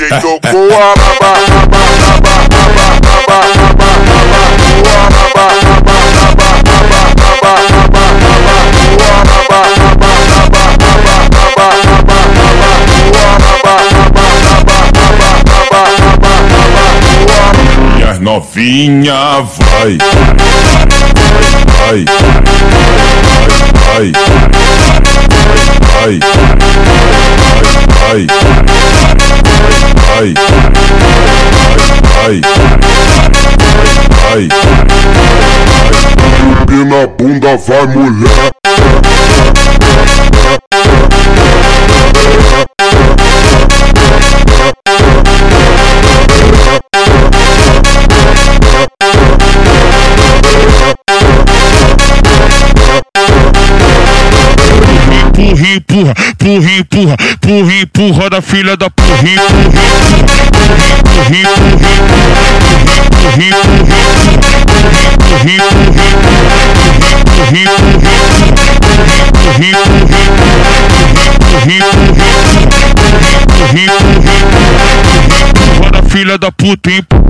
DJ tocou a Minhas novinha vai, vai, vai, vai, vai, vai, vai, vai, vai, e na bunda vai mulher. Empurra, empurra, empurra, empurra, empurra da filha da porra, empurra, empurra, empurra da filha da puta,